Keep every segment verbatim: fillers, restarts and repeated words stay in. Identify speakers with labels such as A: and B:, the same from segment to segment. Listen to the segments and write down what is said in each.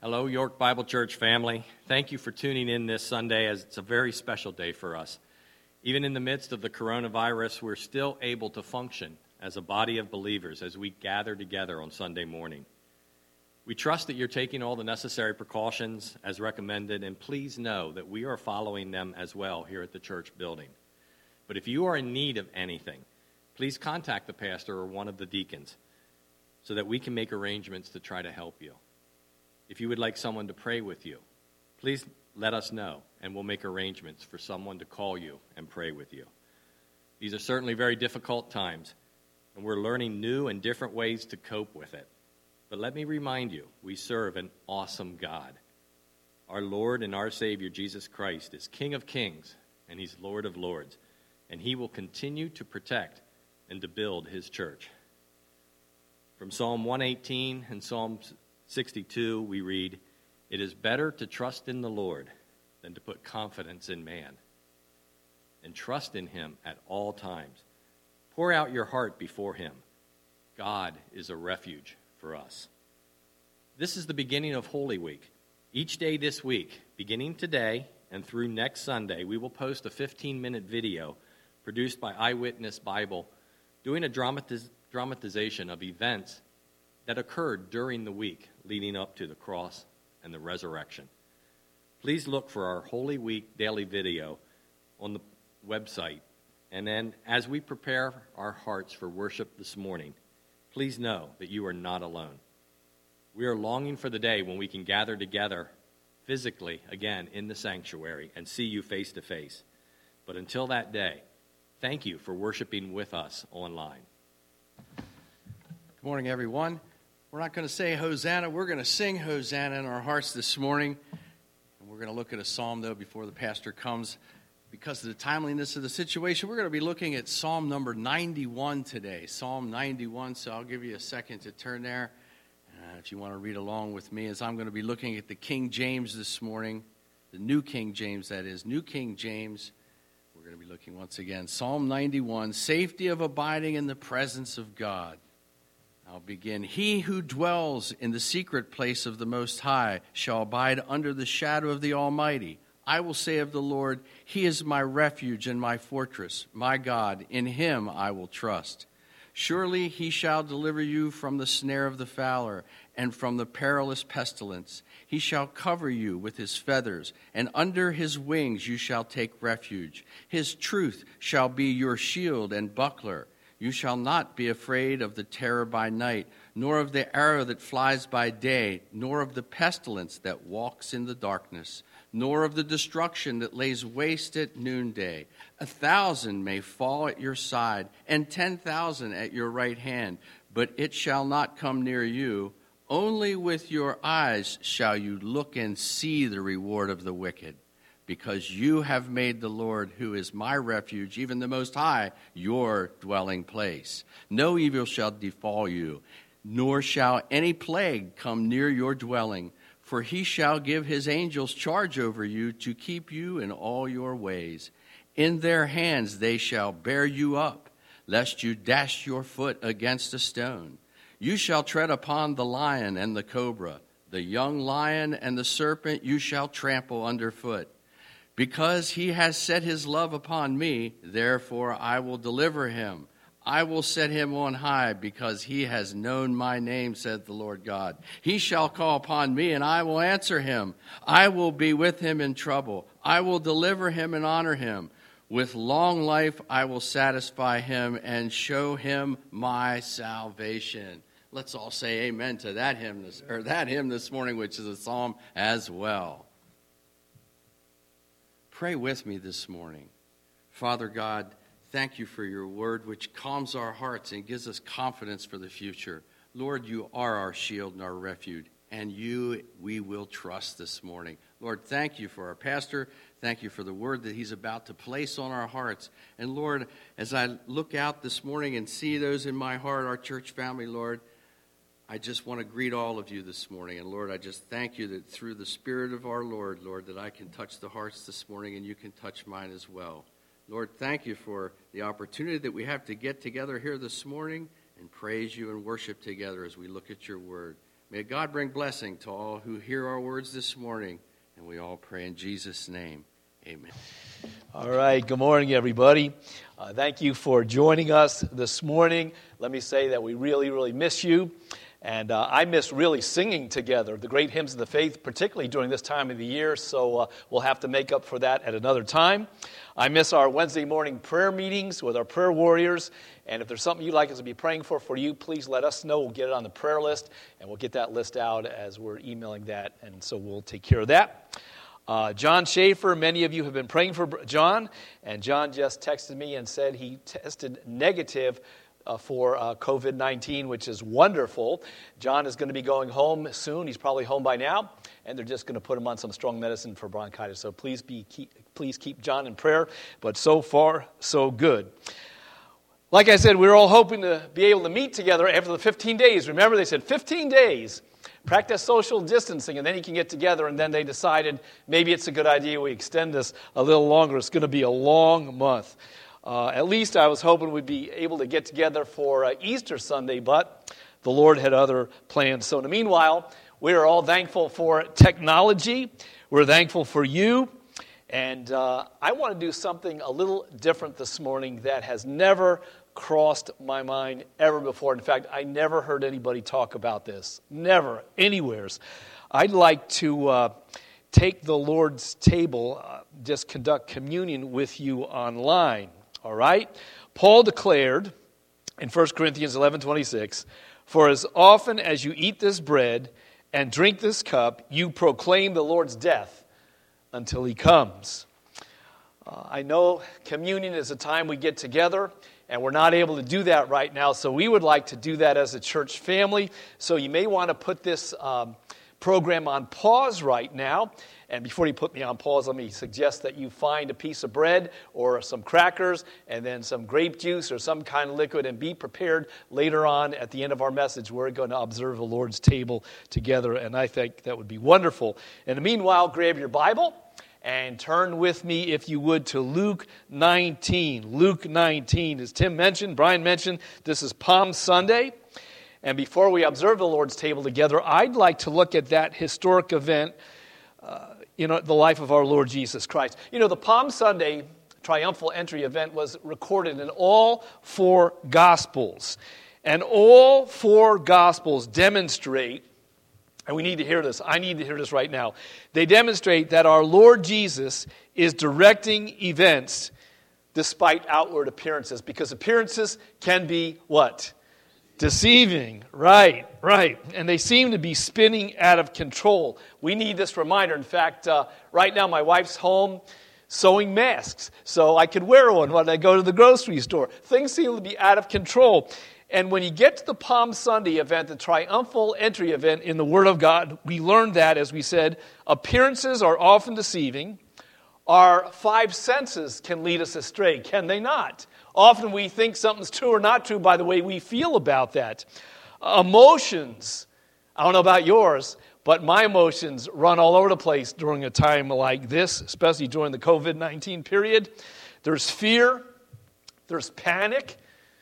A: Hello, York Bible Church family. Thank you for tuning in this Sunday, as it's a very special day for us. Even in the midst of the coronavirus, we're still able to function as a body of believers as we gather together on Sunday morning. We trust that you're taking all the necessary precautions as recommended, and please know that we are following them as well here at the church building. But if you are in need of anything, please contact the pastor or one of the deacons so that we can make arrangements to try to help you. If you would like someone to pray with you, please let us know, and we'll make arrangements for someone to call you and pray with you. These are certainly very difficult times, and we're learning new and different ways to cope with it. But let me remind you, we serve an awesome God. Our Lord and our Savior, Jesus Christ, is King of kings, and he's Lord of lords, and he will continue to protect and to build his church. From Psalm one eighteen and Psalm sixty-two, we read, "It is better to trust in the Lord than to put confidence in man. And trust in him at all times. Pour out your heart before him. God is a refuge for us." This is the beginning of Holy Week. Each day this week, beginning today and through next Sunday, we will post a fifteen-minute video produced by Eyewitness Bible doing a dramatiz- dramatization of events that occurred during the week leading up to the cross and the resurrection. Please look for our Holy Week daily video on the website. And then as we prepare our hearts for worship this morning, please know that you are not alone. We are longing for the day when we can gather together physically again in the sanctuary and see you face to face. But until that day, thank you for worshiping with us online.
B: Good morning, everyone. We're not going to say Hosanna. We're going to sing Hosanna in our hearts this morning. And we're going to look at a psalm, though, before the pastor comes. Because of the timeliness of the situation, we're going to be looking at Psalm number ninety-one today. Psalm ninety-one, so I'll give you a second to turn there. Uh, if you want to read along with me, as I'm going to be looking at the King James this morning. The New King James, that is. New King James. We're going to be looking once again. Psalm ninety-one, safety of abiding in the presence of God. I'll begin. He who dwells in the secret place of the Most High shall abide under the shadow of the Almighty. I will say of the Lord, He is my refuge and my fortress, my God. In Him I will trust. Surely He shall deliver you from the snare of the fowler and from the perilous pestilence. He shall cover you with His feathers, and under His wings you shall take refuge. His truth shall be your shield and buckler. You shall not be afraid of the terror by night, nor of the arrow that flies by day, nor of the pestilence that walks in the darkness, nor of the destruction that lays waste at noonday. A thousand may fall at your side, and ten thousand at your right hand, but it shall not come near you. Only with your eyes shall you look and see the reward of the wicked. Because you have made the Lord, who is my refuge, even the Most High, your dwelling place. No evil shall befall you, nor shall any plague come near your dwelling. For he shall give his angels charge over you to keep you in all your ways. In their hands they shall bear you up, lest you dash your foot against a stone. You shall tread upon the lion and the cobra, the young lion and the serpent you shall trample underfoot. Because he has set his love upon me, therefore I will deliver him. I will set him on high, because he has known my name, said the Lord God. He shall call upon me, and I will answer him. I will be with him in trouble. I will deliver him and honor him. With long life I will satisfy him and show him my salvation. Let's all say amen to that hymn this, or that hymn this morning, which is a psalm as well. Pray with me this morning. Father God, thank you for your word, which calms our hearts and gives us confidence for the future. Lord, you are our shield and our refuge, and you we will trust this morning. Lord, thank you for our pastor. Thank you for the word that he's about to place on our hearts. And Lord, as I look out this morning and see those in my heart, our church family, Lord, I just want to greet all of you this morning. And Lord, I just thank you that through the Spirit of our Lord, Lord, that I can touch the hearts this morning and you can touch mine as well. Lord, thank you for the opportunity that we have to get together here this morning and praise you and worship together as we look at your word. May God bring blessing to all who hear our words this morning, and we all pray in Jesus' name. Amen.
C: All right, good morning, everybody. Uh, thank you for joining us this morning. Let me say that we really, really miss you. And uh, I miss really singing together, the great hymns of the faith, particularly during this time of the year, so uh, we'll have to make up for that at another time. I miss our Wednesday morning prayer meetings with our prayer warriors, and if there's something you'd like us to be praying for for you, please let us know. We'll get it on the prayer list, and we'll get that list out as we're emailing that, and so we'll take care of that. Uh, John Schaefer, many of you have been praying for John, and John just texted me and said he tested negative Uh, for uh, covid nineteen, which is wonderful. John is going to be going home soon. He's probably home by now, and they're just going to put him on some strong medicine for bronchitis. So please be keep, please keep John in prayer. But so far, so good. Like I said, we were all hoping to be able to meet together after the fifteen days. Remember, they said fifteen days. Practice social distancing, and then you can get together. And then they decided maybe it's a good idea we extend this a little longer. It's going to be a long month. Uh, at least I was hoping we'd be able to get together for uh, Easter Sunday, but the Lord had other plans. So in the meanwhile, we are all thankful for technology. We're thankful for you. And uh, I want to do something a little different this morning that has never crossed my mind ever before. In fact, I never heard anybody talk about this. Never, anywheres. I'd like to uh, take the Lord's table, uh, just conduct communion with you online. All right? Paul declared in First Corinthians eleven twenty-six, "For as often as you eat this bread and drink this cup, you proclaim the Lord's death until he comes." Uh, I know communion is a time we get together, and we're not able to do that right now, so we would like to do that as a church family. So you may want to put this um, program on pause right now. And before you put me on pause, let me suggest that you find a piece of bread or some crackers and then some grape juice or some kind of liquid, and be prepared later on at the end of our message. We're going to observe the Lord's table together, and I think that would be wonderful. In the meanwhile, grab your Bible and turn with me, if you would, to Luke nineteen. Luke nineteen. As Tim mentioned, Brian mentioned, this is Palm Sunday. And before we observe the Lord's table together, I'd like to look at that historic event uh, in the life of our Lord Jesus Christ. You know, the Palm Sunday triumphal entry event was recorded in all four Gospels. And all four Gospels demonstrate, and we need to hear this, I need to hear this right now, they demonstrate that our Lord Jesus is directing events despite outward appearances, because appearances can be what? Deceiving. Right, right. And they seem to be spinning out of control. We need this reminder. In fact, uh, right now my wife's home sewing masks so I could wear one when I go to the grocery store. Things seem to be out of control. And when you get to the Palm Sunday event, the triumphal entry event in the Word of God, we learned that, as we said, appearances are often deceiving. Our five senses can lead us astray, can they not? Often we think something's true or not true by the way we feel about that. Emotions, I don't know about yours, but my emotions run all over the place during a time like this, especially during the covid nineteen period. There's fear, there's panic.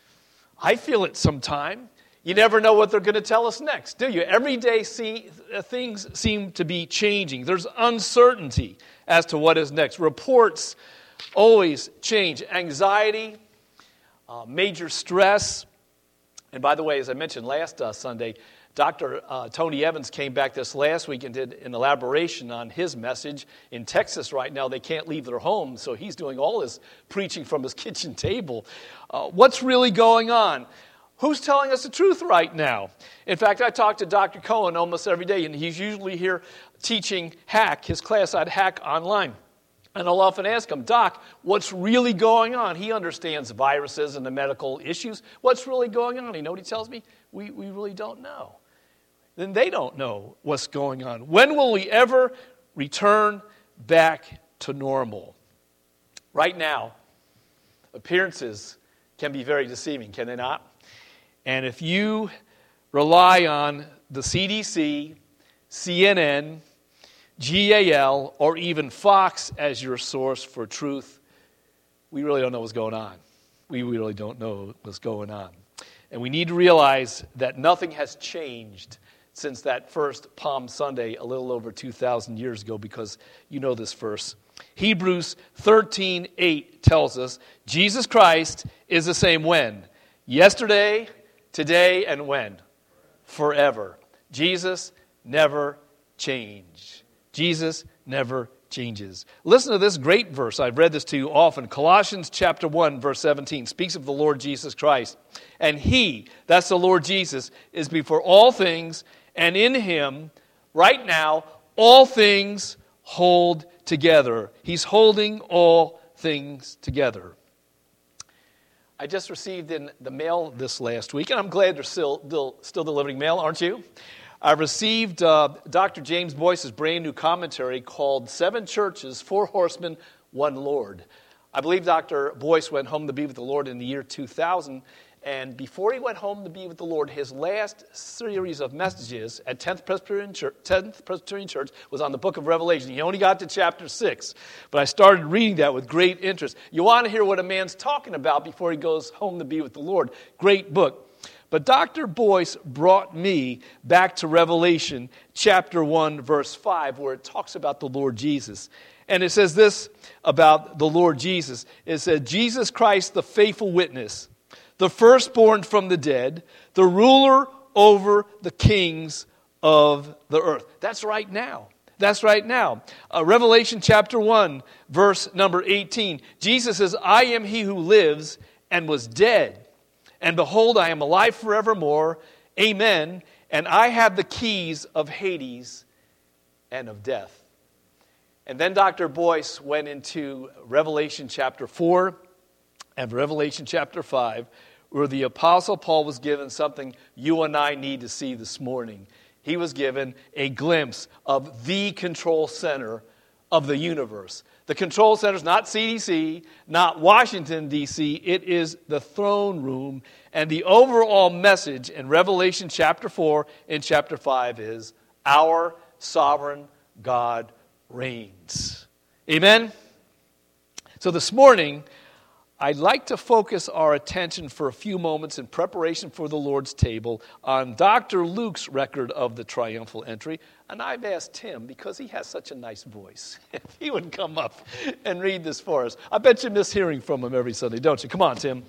C: I feel it sometime. You never know what they're going to tell us next, do you? Every day see, things seem to be changing. There's uncertainty as to what is next. Reports always change. Anxiety, uh, major stress. And by the way, as I mentioned last uh, Sunday, Doctor Uh, Tony Evans came back this last week and did an elaboration on his message. In Texas right now, they can't leave their homes, so he's doing all his preaching from his kitchen table. Uh, what's really going on? Who's telling us the truth right now? In fact, I talk to Doctor Cohen almost every day, and he's usually here teaching Hack, his class at Hack online. And I'll often ask him, Doc, what's really going on? He understands viruses and the medical issues. What's really going on? You know what he tells me? We, we really don't know. Then they don't know what's going on. When will we ever return back to normal? Right now, appearances can be very deceiving, can they not? And if you rely on the C D C, C N N, G A L, or even Fox as your source for truth, we really don't know what's going on. We really don't know what's going on. And we need to realize that nothing has changed since that first Palm Sunday a little over two thousand years ago, because you know this verse. Hebrews thirteen eight tells us Jesus Christ is the same when? Yesterday, today, and when? Forever. Jesus never changed. Jesus never changes. Listen to this great verse. I've read this to you often. Colossians chapter one, verse seventeen speaks of the Lord Jesus Christ. And he, that's the Lord Jesus, is before all things, and in him, right now, all things hold together. He's holding all things together. I just received in the mail this last week, and I'm glad they're still, still, still delivering mail, aren't you? I received uh, Doctor James Boyce's brand new commentary called Seven Churches, Four Horsemen, One Lord. I believe Doctor Boyce went home to be with the Lord in the year two thousand, and before he went home to be with the Lord, his last series of messages at tenth Presbyterian Church, tenth Presbyterian Church was on the book of Revelation. He only got to chapter six, but I started reading that with great interest. You want to hear what a man's talking about before he goes home to be with the Lord. Great book. But Doctor Boyce brought me back to Revelation chapter one, verse five, where it talks about the Lord Jesus. And it says this about the Lord Jesus. It said, Jesus Christ, the faithful witness, the firstborn from the dead, the ruler over the kings of the earth. That's right now. That's right now. Uh, Revelation chapter one, verse number eighteen. Jesus says, I am he who lives and was dead. And behold, I am alive forevermore. Amen. And I have the keys of Hades and of death. And then Doctor Boyce went into Revelation chapter four and Revelation chapter five, where the Apostle Paul was given something you and I need to see this morning. He was given a glimpse of the control center of the universe. The control center is not C D C, not Washington, D C It is the throne room. And the overall message in Revelation chapter four and chapter five is, our sovereign God reigns. Amen? So this morning, I'd like to focus our attention for a few moments in preparation for the Lord's table on Doctor Luke's record of the triumphal entry. And I've asked Tim, because he has such a nice voice, if he would come up and read this for us. I bet you miss hearing from him every Sunday, don't you? Come on, Tim.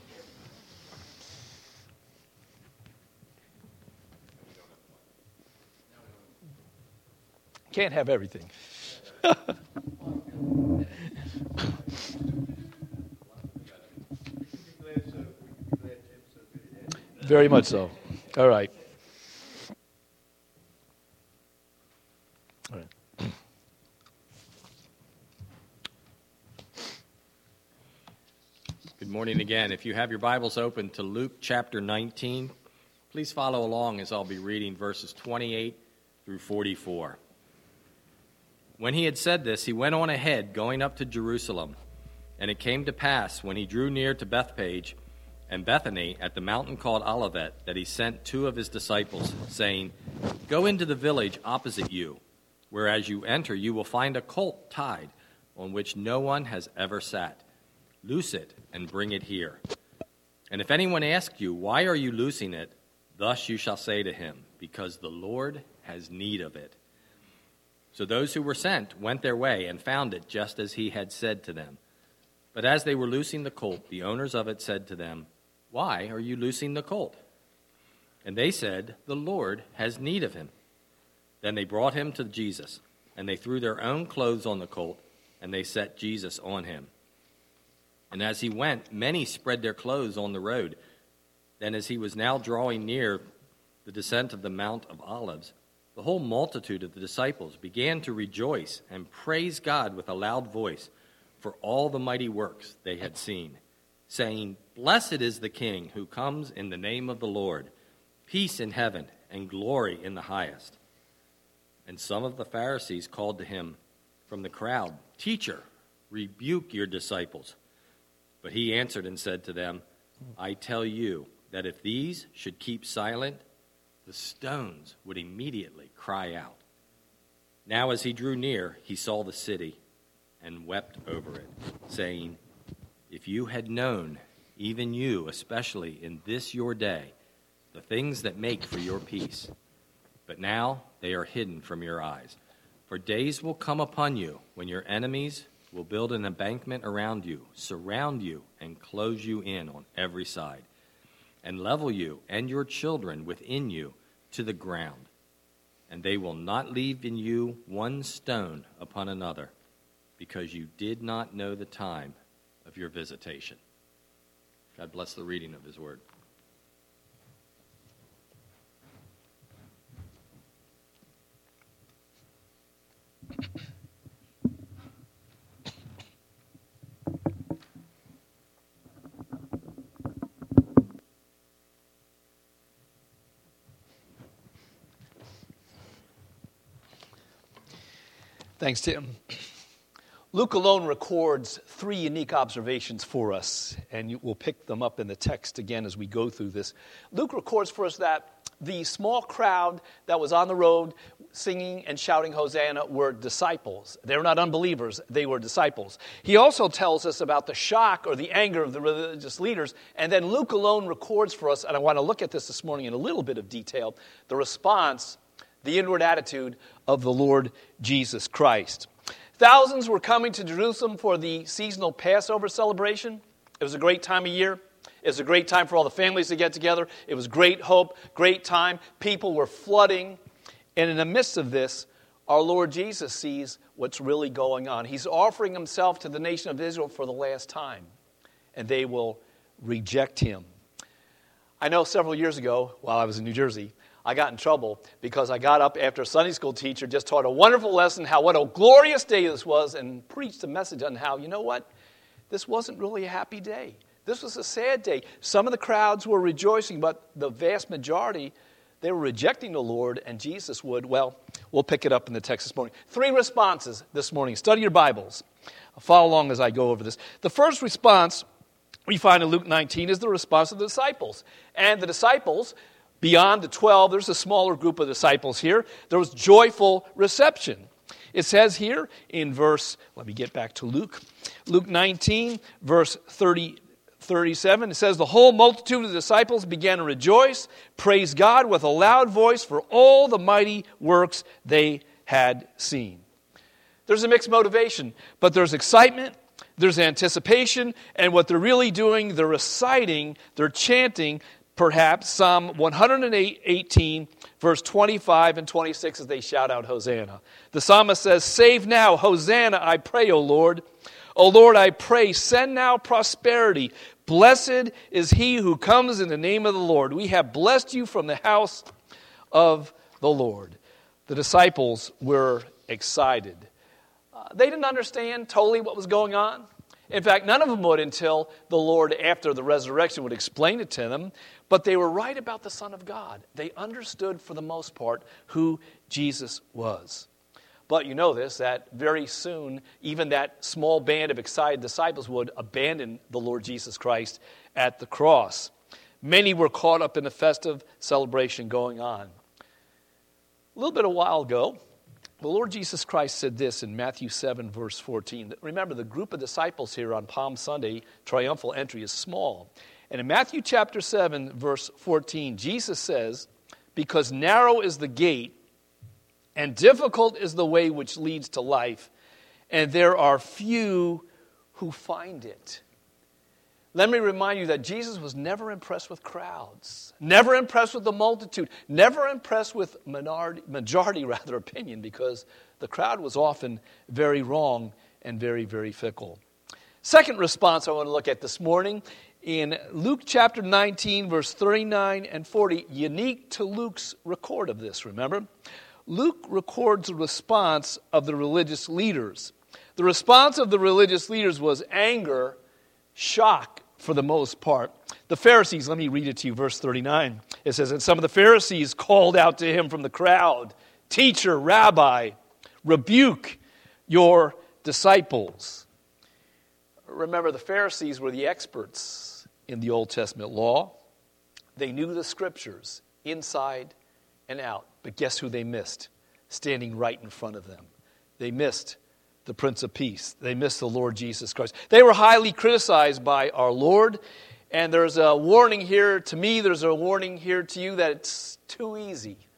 C: Can't have everything. Very much so. All right. All right.
A: Good morning again. If you have your Bibles open to Luke chapter nineteen, please follow along as I'll be reading verses twenty-eight through forty-four. When he had said this, he went on ahead, going up to Jerusalem. And it came to pass, when he drew near to Bethphage and Bethany at the mountain called Olivet, that he sent two of his disciples, saying, Go into the village opposite you, where as you enter you will find a colt tied, on which no one has ever sat. Loose it and bring it here. And if anyone asks you, Why are you loosing it? Thus you shall say to him, Because the Lord has need of it. So those who were sent went their way and found it just as he had said to them. But as they were loosing the colt, the owners of it said to them, Why are you loosing the colt? And they said, The Lord has need of him. Then they brought him to Jesus, and they threw their own clothes on the colt, and they set Jesus on him. And as he went, many spread their clothes on the road. Then as he was now drawing near the descent of the Mount of Olives, the whole multitude of the disciples began to rejoice and praise God with a loud voice for all the mighty works they had seen, saying, Blessed is the King who comes in the name of the Lord, peace in heaven and glory in the highest. And some of the Pharisees called to him from the crowd, Teacher, rebuke your disciples. But he answered and said to them, I tell you that if these should keep silent, the stones would immediately cry out. Now as he drew near, he saw the city and wept over it, saying, If you had known, even you, especially in this your day, the things that make for your peace, but now they are hidden from your eyes. For days will come upon you when your enemies will build an embankment around you, surround you, and close you in on every side, and level you and your children within you to the ground. And they will not leave in you one stone upon another, because you did not know the time of your visitation. God bless the reading of his word.
C: Thanks, Tim. Luke alone records three unique observations for us, and we'll pick them up in the text again as we go through this. Luke records for us that the small crowd that was on the road singing and shouting Hosanna were disciples. They were not unbelievers, they were disciples. He also tells us about the shock or the anger of the religious leaders, and then Luke alone records for us, and I want to look at this this morning in a little bit of detail, the response, the inward attitude of the Lord Jesus Christ. Thousands were coming to Jerusalem for the seasonal Passover celebration. It was a great time of year. It was a great time for all the families to get together. It was great hope, great time. People were flooding. And in the midst of this, our Lord Jesus sees what's really going on. He's offering himself to the nation of Israel for the last time, and they will reject him. I know several years ago, while I was in New Jersey, I got in trouble because I got up after a Sunday school teacher just taught a wonderful lesson, how what a glorious day this was, and preached a message on how, you know what, this wasn't really a happy day. This was a sad day. Some of the crowds were rejoicing, but the vast majority, they were rejecting the Lord, and Jesus would. Well, we'll pick it up in the text this morning. Three responses this morning. Study your Bibles. Follow along as I go over this. The first response we find in Luke nineteen is the response of the disciples. And the disciples, beyond the twelve, there's a smaller group of disciples here. There was joyful reception. It says here in verse, let me get back to Luke, Luke nineteen, verse thirty, thirty-seven, it says, the whole multitude of the disciples began to rejoice, praise God with a loud voice for all the mighty works they had seen. There's a mixed motivation, but there's excitement, there's anticipation, and what they're really doing, they're reciting, they're chanting, perhaps Psalm one eighteen, verse twenty-five and twenty-six as they shout out Hosanna. The psalmist says, save now, Hosanna, I pray, O Lord. O Lord, I pray, send now prosperity. Blessed is he who comes in the name of the Lord. We have blessed you from the house of the Lord. The disciples were excited. Uh, they didn't understand totally what was going on. In fact, none of them would until the Lord, after the resurrection, would explain it to them. But they were right about the Son of God. They understood, for the most part, who Jesus was. But you know this, that very soon, even that small band of excited disciples would abandon the Lord Jesus Christ at the cross. Many were caught up in the festive celebration going on. A little bit a while ago, the Lord Jesus Christ said this in Matthew seven, verse fourteen. Remember, the group of disciples here on Palm Sunday, triumphal entry, is small. And in Matthew chapter seven, verse fourteen, Jesus says, because narrow is the gate, and difficult is the way which leads to life, and there are few who find it. Let me remind you that Jesus was never impressed with crowds, never impressed with the multitude, never impressed with minority, majority rather opinion, because the crowd was often very wrong and very, very fickle. Second response I want to look at this morning in Luke chapter nineteen, verse thirty-nine and forty, unique to Luke's record of this, remember? Luke records the response of the religious leaders. The response of the religious leaders was anger, shock for the most part. The Pharisees, let me read it to you, verse thirty-nine. It says, and some of the Pharisees called out to him from the crowd, teacher, rabbi, rebuke your disciples. Remember, the Pharisees were the experts in the Old Testament law. They knew the scriptures inside and out. But guess who they missed? Standing right in front of them. They missed the Prince of Peace. They missed the Lord Jesus Christ. They were highly criticized by our Lord. And there's a warning here to me, there's a warning here to you that it's too easy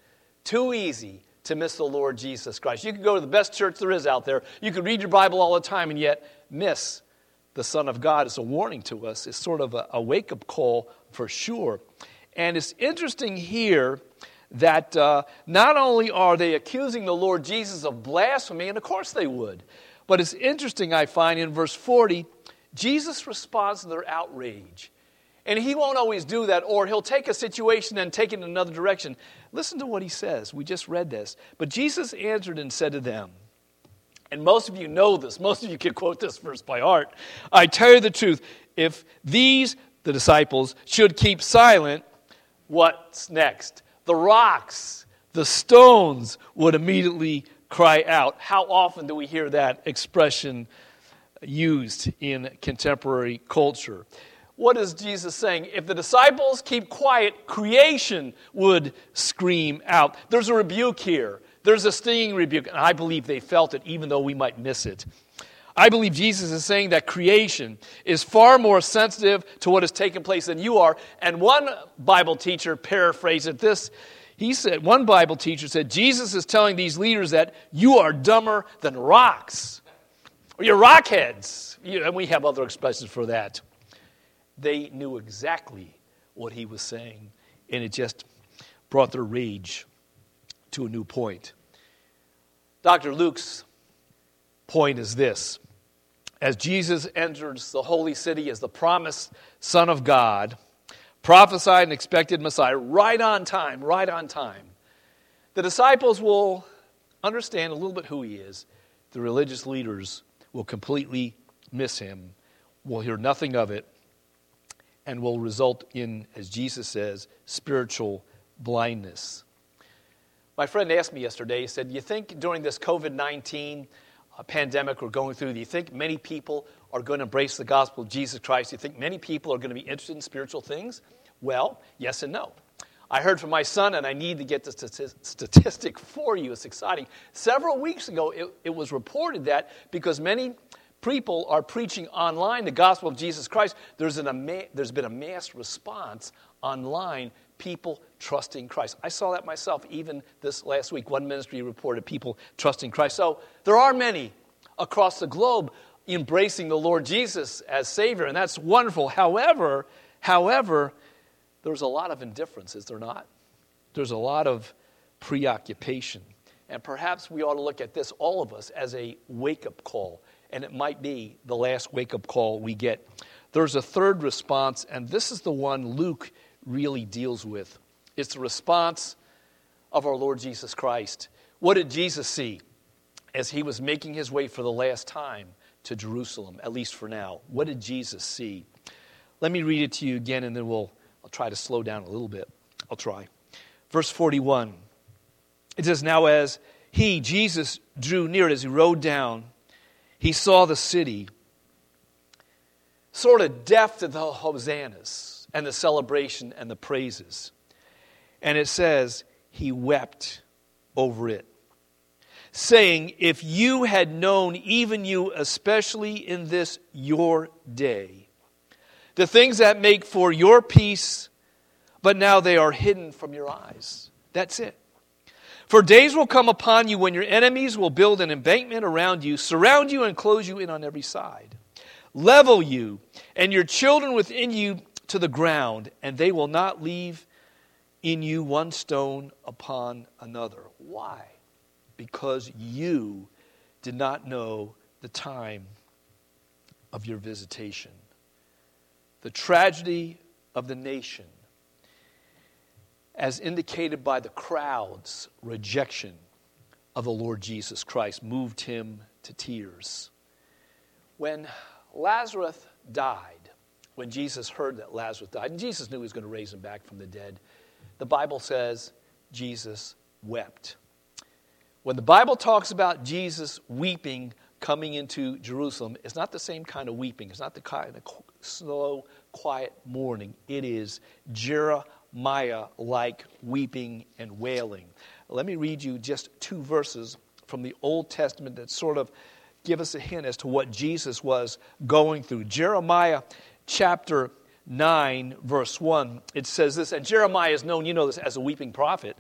C: Too easy to miss the Lord Jesus Christ. You could go to the best church there is out there. You could read your Bible all the time and yet miss the Son of God. It's a warning to us. It's sort of a, a wake-up call for sure. And it's interesting here that uh, not only are they accusing the Lord Jesus of blasphemy, and of course they would, but it's interesting, I find, in verse forty, Jesus responds to their outrage. And he won't always do that, or he'll take a situation and take it in another direction. Listen to what he says. We just read this. But Jesus answered and said to them, and most of you know this, most of you can quote this verse by heart, I tell you the truth, if these, the disciples, should keep silent, what's next? The rocks, the stones would immediately cry out. How often do we hear that expression used in contemporary culture? What is Jesus saying? If the disciples keep quiet, creation would scream out. There's a rebuke here. There's a stinging rebuke, and I believe they felt it even though we might miss it. I believe Jesus is saying that creation is far more sensitive to what has taken place than you are. And one Bible teacher paraphrased it this. He said, one Bible teacher said, Jesus is telling these leaders that you are dumber than rocks. Or you're rockheads. You, and we have other expressions for that. They knew exactly what he was saying, and it just brought their rage to a new point. Doctor Luke's point is this. As Jesus enters the holy city as the promised Son of God, prophesied and expected Messiah, right on time, right on time, the disciples will understand a little bit who he is. The religious leaders will completely miss him, will hear nothing of it, and will result in, as Jesus says, spiritual blindness. My friend asked me yesterday, he said, you think during this covid nineteen uh, pandemic we're going through, do you think many people are going to embrace the gospel of Jesus Christ? Do you think many people are going to be interested in spiritual things? Well, yes and no. I heard from my son, and I need to get the statistic for you. It's exciting. Several weeks ago, it, it was reported that because many people are preaching online the gospel of Jesus Christ, there's, an ama- there's been a mass response online, people trusting Christ. I saw that myself even this last week. One ministry reported people trusting Christ. So there are many across the globe embracing the Lord Jesus as Savior, and that's wonderful. However, however, there's a lot of indifference, is there not? There's a lot of preoccupation. And perhaps we ought to look at this, all of us, as a wake-up call. And it might be the last wake-up call we get. There's a third response, and this is the one Luke really deals with. It's the response of our Lord Jesus Christ. What did Jesus see as he was making his way for the last time to Jerusalem, at least for now? What did Jesus see? Let me read it to you again, and then we'll I'll try to slow down a little bit. I'll try. Verse forty-one. It says, now as he, Jesus, drew near it, as he rode down, he saw the city sort of deaf to the hosannas and the celebration and the praises. And it says, he wept over it, saying, if you had known, even you, especially in this your day, the things that make for your peace, but now they are hidden from your eyes. That's it. For days will come upon you when your enemies will build an embankment around you, surround you and close you in on every side, level you and your children within you to the ground, and they will not leave in you one stone upon another. Why? Because you did not know the time of your visitation. The tragedy of the nation, as indicated by the crowd's rejection of the Lord Jesus Christ, moved him to tears. When Lazarus died, when Jesus heard that Lazarus died, and Jesus knew he was going to raise him back from the dead, the Bible says Jesus wept. When the Bible talks about Jesus weeping coming into Jerusalem, it's not the same kind of weeping. It's not the kind of slow, quiet mourning. It is Jeremiah-like weeping and wailing. Let me read you just two verses from the Old Testament that sort of give us a hint as to what Jesus was going through. Jeremiah chapter nine, verse one, it says this, and Jeremiah is known, you know this, as a weeping prophet.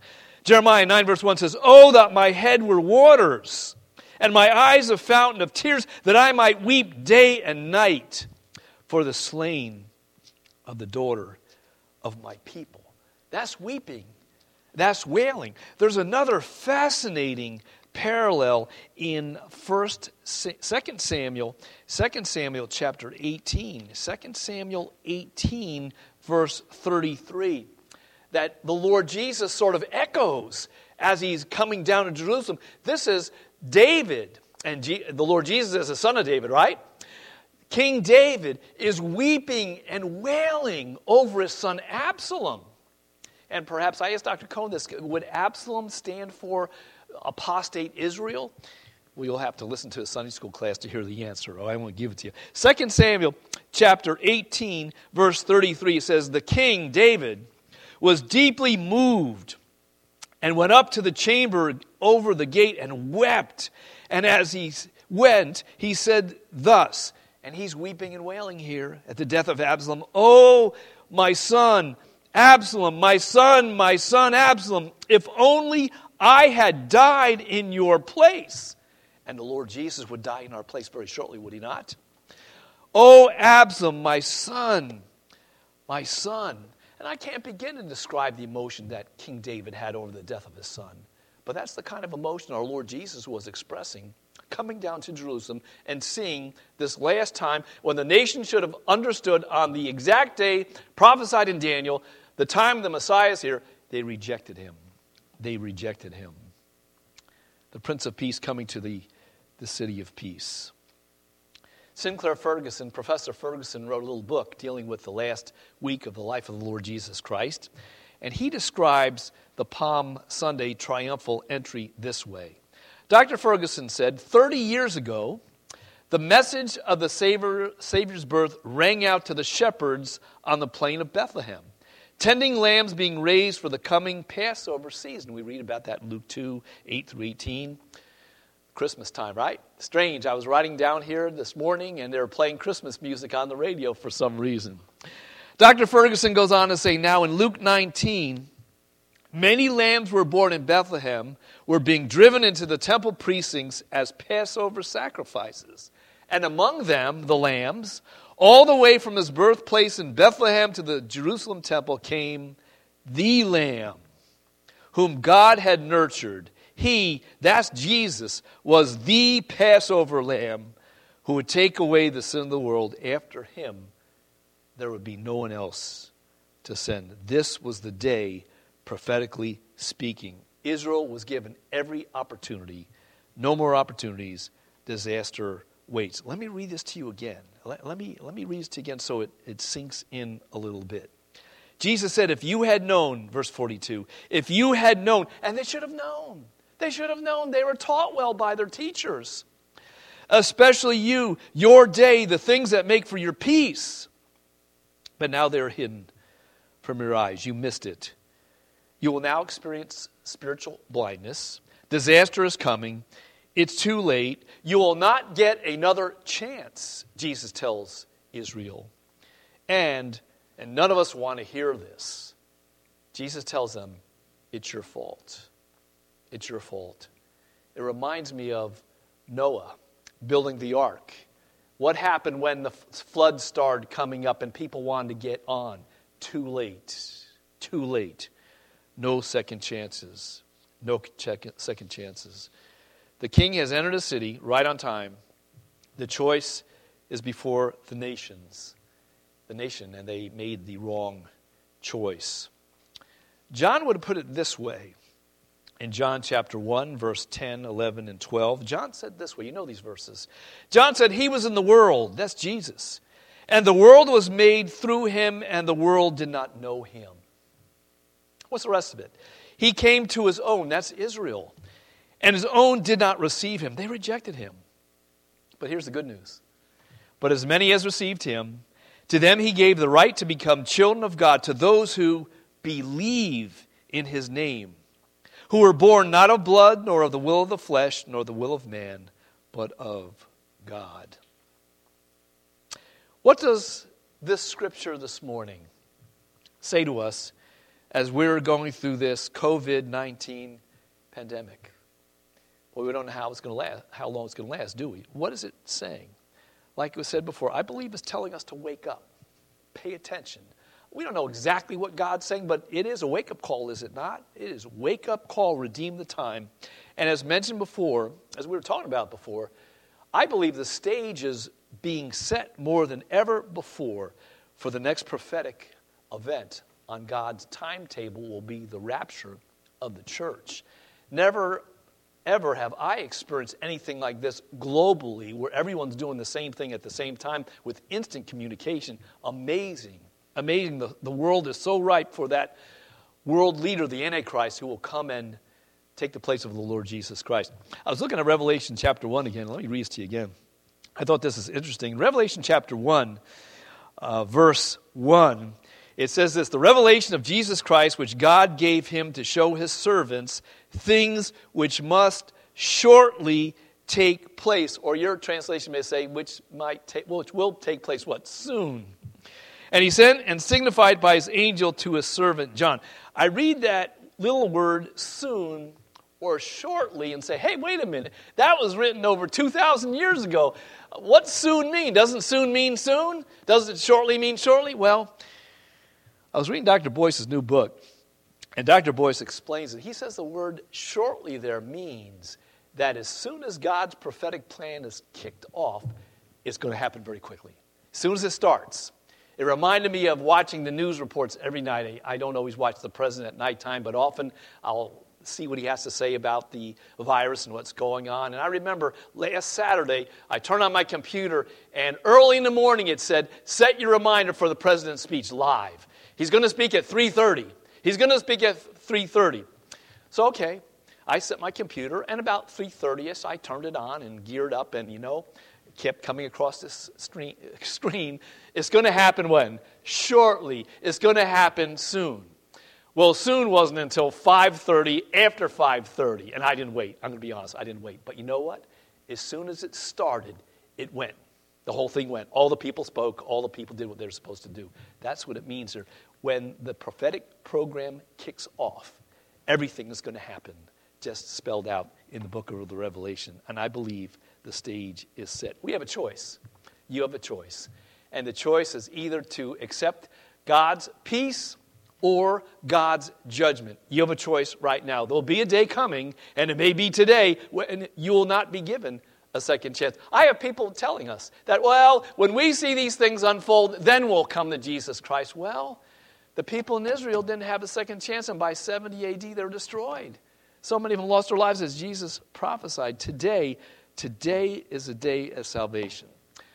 C: Jeremiah nine verse one says, "Oh, that my head were waters, and my eyes a fountain of tears, that I might weep day and night for the slain of the daughter of my people." That's weeping. That's wailing. There's another fascinating parallel in First, Second Samuel, Second Samuel chapter eighteen, Second Samuel eighteen verse thirty-three, that the Lord Jesus sort of echoes as he's coming down to Jerusalem. This is David, and G- the Lord Jesus is the son of David, right? King David is weeping and wailing over his son Absalom. And perhaps I asked Doctor Cohn this, would Absalom stand for apostate Israel? Well, you'll have to listen to a Sunday school class to hear the answer, or I won't give it to you. Second Samuel chapter eighteen, verse thirty-three says, "The king, David, was deeply moved and went up to the chamber over the gate and wept. And as he went, he said thus," and he's weeping and wailing here at the death of Absalom, "Oh, my son, Absalom, my son, my son Absalom, if only I had died in your place." And the Lord Jesus would die in our place very shortly, would he not? "Oh, Absalom, my son, my son." And I can't begin to describe the emotion that King David had over the death of his son. But that's the kind of emotion our Lord Jesus was expressing, coming down to Jerusalem and seeing this last time when the nation should have understood on the exact day prophesied in Daniel, the time the Messiah is here. They rejected him. They rejected him. The Prince of Peace coming to the, the city of peace. Sinclair Ferguson, Professor Ferguson, wrote a little book dealing with the last week of the life of the Lord Jesus Christ. And he describes the Palm Sunday triumphal entry this way. Doctor Ferguson said, thirty years ago, the message of the Savior, Savior's birth rang out to the shepherds on the plain of Bethlehem, tending lambs being raised for the coming Passover season. We read about that in Luke two, eight through eighteen. Christmas time, right? Strange. I was riding down here this morning and they were playing Christmas music on the radio for some reason. Doctor Ferguson goes on to say, now in Luke nineteen, many lambs were born in Bethlehem, were being driven into the temple precincts as Passover sacrifices. And among them, the lambs, all the way from his birthplace in Bethlehem to the Jerusalem temple came the Lamb, whom God had nurtured. He, that's Jesus, was the Passover Lamb who would take away the sin of the world. After him, there would be no one else to send. This was the day, prophetically speaking. Israel was given every opportunity. No more opportunities. Disaster waits. Let me read this to you again. Let, let, me, let me read this to you again so it, it sinks in a little bit. Jesus said, if you had known, verse forty-two, if you had known, and they should have known. They should have known. They were taught well by their teachers. Especially you, your day, the things that make for your peace. But now they're hidden from your eyes. You missed it. You will now experience spiritual blindness. Disaster is coming. It's too late. You will not get another chance, Jesus tells Israel. And, and none of us want to hear this. Jesus tells them, it's your fault. It's your fault. It reminds me of Noah building the ark. What happened when the flood started coming up and people wanted to get on? Too late. Too late. No second chances. No second chances. The king has entered a city right on time. The choice is before the nations. The nation, and they made the wrong choice. John would have put it this way. In John chapter one, verse ten, eleven, and twelve, John said this way. You know these verses. John said, he was in the world. That's Jesus. And the world was made through him, and the world did not know him. What's the rest of it? He came to his own. That's Israel. And his own did not receive him. They rejected him. But here's the good news. But as many as received him, to them he gave the right to become children of God, to those who believe in his name, who were born not of blood, nor of the will of the flesh, nor the will of man, but of God. What does this scripture this morning say to us as we're going through this covid nineteen pandemic. Well, we don't know how it's going to last, how long it's going to last, do we? What is it saying? Like it was said before, I believe it's telling us to wake up, pay attention. We don't know exactly what God's saying, but it is a wake-up call, is it not? It is a wake-up call, redeem the time. And as mentioned before, as we were talking about before, I believe the stage is being set more than ever before for the next prophetic event on God's timetable will be the rapture of the church. Never, ever have I experienced anything like this globally, where everyone's doing the same thing at the same time with instant communication. Amazing. Amazing. The, the world is so ripe for that world leader, the Antichrist, who will come and take the place of the Lord Jesus Christ. I was looking at Revelation chapter one again. Let me read it to you again. I thought this is interesting. Revelation chapter one, uh, verse one, it says this, the revelation of Jesus Christ, which God gave him to show his servants things which must shortly take place. Or your translation may say, which might take, which will take place, what? Soon. And he sent and signified by his angel to his servant John. I read that little word soon or shortly and say, hey, wait a minute. That was written over two thousand years ago. What's soon mean? Doesn't soon mean soon? Does it shortly mean shortly? Well, I was reading Doctor Boyce's new book, and Doctor Boyce explains it. He says the word shortly there means that as soon as God's prophetic plan is kicked off, it's going to happen very quickly. As soon as it starts. It reminded me of watching the news reports every night. I don't always watch the president at nighttime, but often I'll see what he has to say about the virus and what's going on. And I remember last Saturday, I turned on my computer, and early in the morning it said, set your reminder for the president's speech live. He's going to speak at three thirty. He's going to speak at three thirty. So, okay, I set my computer, and about three thirty-ish, I turned it on and geared up, and, you know, kept coming across this screen. screen. It's going to happen when? Shortly. It's going to happen soon. Well, soon wasn't until five thirty, after five thirty, and I didn't wait. I'm going to be honest, I didn't wait. But you know what? As soon as it started, it went. The whole thing went. All the people spoke. All the people did what they were supposed to do. That's what it means here. When the prophetic program kicks off, everything is going to happen, just spelled out in the book of the Revelation. And I believe the stage is set. We have a choice. You have a choice. And the choice is either to accept God's peace or God's judgment. You have a choice right now. There will be a day coming, and it may be today, when you will not be given a second chance. I have people telling us that, well, when we see these things unfold, then we'll come to Jesus Christ. Well, the people in Israel didn't have a second chance, and by seventy A D, they were destroyed. So many of them lost their lives as Jesus prophesied. Today, today is a day of salvation.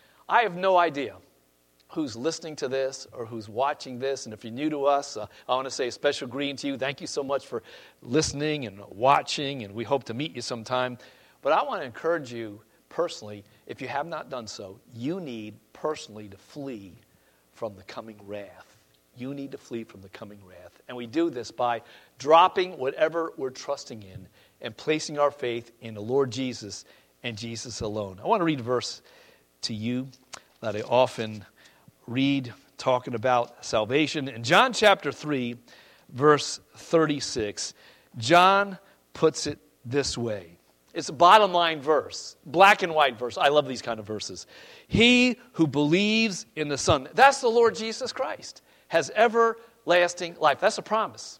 C: I have no idea who's listening to this or who's watching this. And if you're new to us, uh, I want to say a special greeting to you. Thank you so much for listening and watching, and we hope to meet you sometime. But I want to encourage you personally, if you have not done so, you need personally to flee from the coming wrath. You need to flee from the coming wrath. And we do this by dropping whatever we're trusting in and placing our faith in the Lord Jesus and Jesus alone. I want to read a verse to you that I often read talking about salvation. In John chapter three, verse thirty-six, John puts it this way. It's a bottom line verse, black and white verse. I love these kind of verses. He who believes in the Son, that's the Lord Jesus Christ, has everlasting life. That's a promise.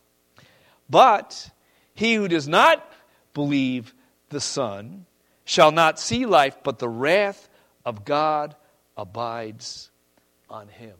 C: But he who does not believe the Son shall not see life, but the wrath of God abides on him.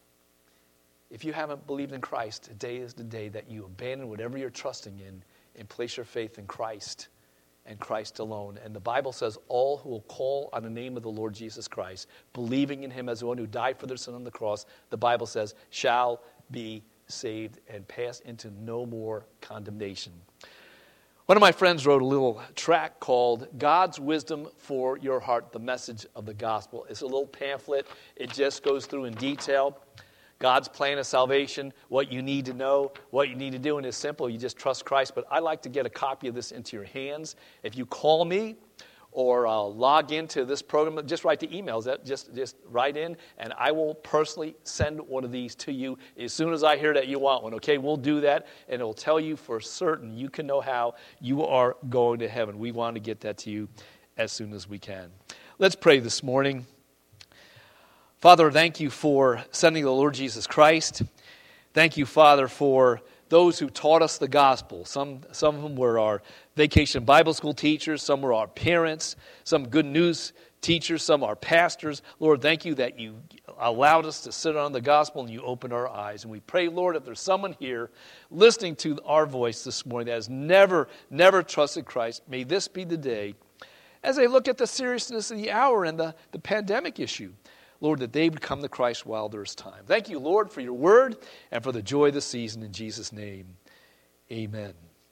C: If you haven't believed in Christ, today is the day that you abandon whatever you're trusting in and place your faith in Christ and Christ alone. And the Bible says all who will call on the name of the Lord Jesus Christ, believing in him as the one who died for their sin on the cross, the Bible says, shall be saved and pass into no more condemnation. One of my friends wrote a little tract called God's Wisdom for Your Heart, the Message of the Gospel. It's a little pamphlet. It just goes through in detail God's plan of salvation, what you need to know, what you need to do, and it's simple. You just trust Christ. But I'd like to get a copy of this into your hands. If you call me or uh, log into this program, just write the emails. That just just write in, and I will personally send one of these to you as soon as I hear that you want one. Okay, we'll do that, and it will tell you for certain. You can know how you are going to heaven. We want to get that to you as soon as we can. Let's pray this morning. Father, thank you for sending the Lord Jesus Christ. Thank you, Father, for those who taught us the gospel. Some, some of them were our vacation Bible school teachers. Some were our parents. Some good news teachers. Some are pastors. Lord, thank you that you allowed us to sit on the gospel and you opened our eyes. And we pray, Lord, if there's someone here listening to our voice this morning that has never, never trusted Christ, may this be the day as they look at the seriousness of the hour and the, the pandemic issue. Lord, that they would come to Christ while there is time. Thank you, Lord, for your word and for the joy of the season. In Jesus' name, amen.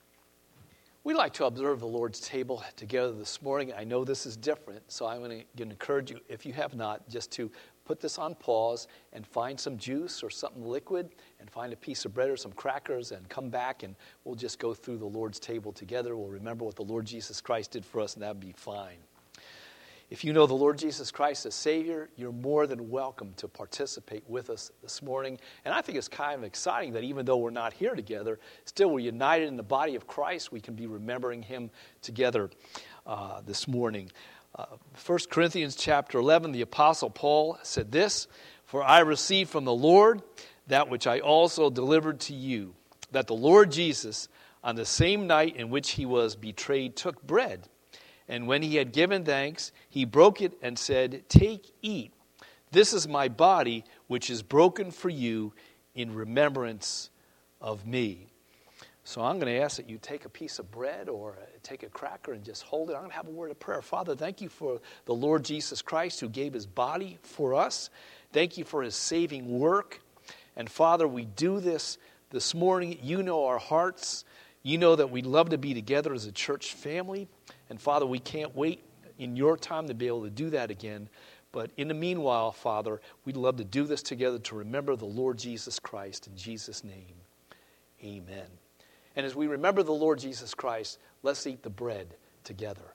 C: We like to observe the Lord's table together this morning. I know this is different, so I'm going to encourage you, if you have not, just to put this on pause and find some juice or something liquid and find a piece of bread or some crackers and come back and we'll just go through the Lord's table together. We'll remember what the Lord Jesus Christ did for us, and that would be fine. If you know the Lord Jesus Christ as Savior, you're more than welcome to participate with us this morning. And I think it's kind of exciting that even though we're not here together, still we're united in the body of Christ. We can be remembering Him together uh, this morning. Uh, First Corinthians chapter eleven, the Apostle Paul said this, "For I received from the Lord that which I also delivered to you, that the Lord Jesus, on the same night in which He was betrayed, took bread. And when He had given thanks, He broke it and said, 'Take, eat. This is my body, which is broken for you in remembrance of me.'" So I'm going to ask that you take a piece of bread or take a cracker and just hold it. I'm going to have a word of prayer. Father, thank you for the Lord Jesus Christ who gave His body for us. Thank you for His saving work. And Father, we do this this morning. You know our hearts. You know that we love to be together as a church family. And Father, we can't wait in your time to be able to do that again. But in the meanwhile, Father, we'd love to do this together to remember the Lord Jesus Christ. In Jesus' name, amen. And as we remember the Lord Jesus Christ, let's eat the bread together.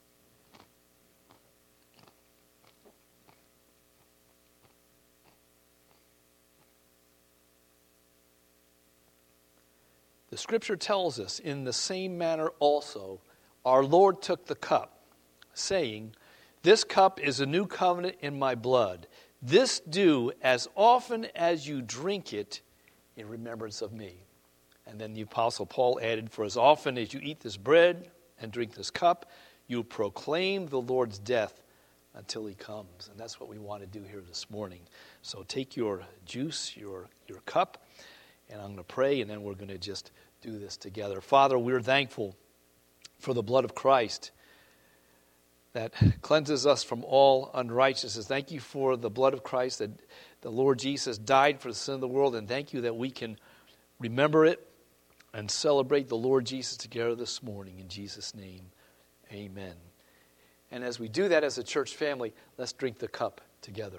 C: The Scripture tells us, in the same manner also, our Lord took the cup, saying, "This cup is a new covenant in my blood. This do as often as you drink it in remembrance of me." And then the Apostle Paul added, "For as often as you eat this bread and drink this cup, you proclaim the Lord's death until He comes." And that's what we want to do here this morning. So take your juice, your, your cup, and I'm going to pray, and then we're going to just do this together. Father, we're thankful for the blood of Christ that cleanses us from all unrighteousness. Thank you for the blood of Christ, that the Lord Jesus died for the sin of the world, and thank you that we can remember it and celebrate the Lord Jesus together this morning. In Jesus' name, amen. And as we do that as a church family, let's drink the cup together.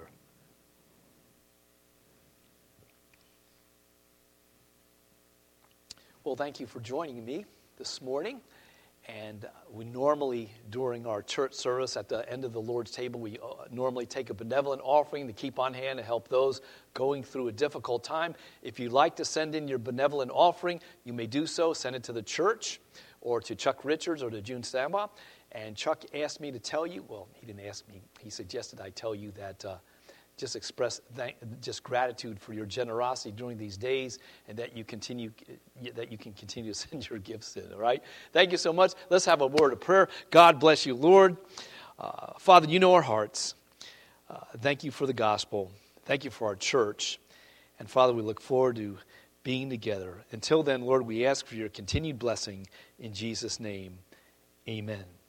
C: Well, thank you for joining me this morning. And we normally, during our church service at the end of the Lord's table, we normally take a benevolent offering to keep on hand to help those going through a difficult time. If you'd like to send in your benevolent offering, you may do so. Send it to the church or to Chuck Richards or to June Stamba. And Chuck asked me to tell you, well, he didn't ask me, he suggested I tell you that uh, just express thank, just gratitude for your generosity during these days, and that you continue that you can continue to send your gifts in. All right, thank you so much. Let's have a word of prayer. God bless you, Lord. Uh, Father, you know our hearts. Uh, thank you for the gospel. Thank you for our church, and Father, we look forward to being together. Until then, Lord, we ask for your continued blessing in Jesus' name. Amen.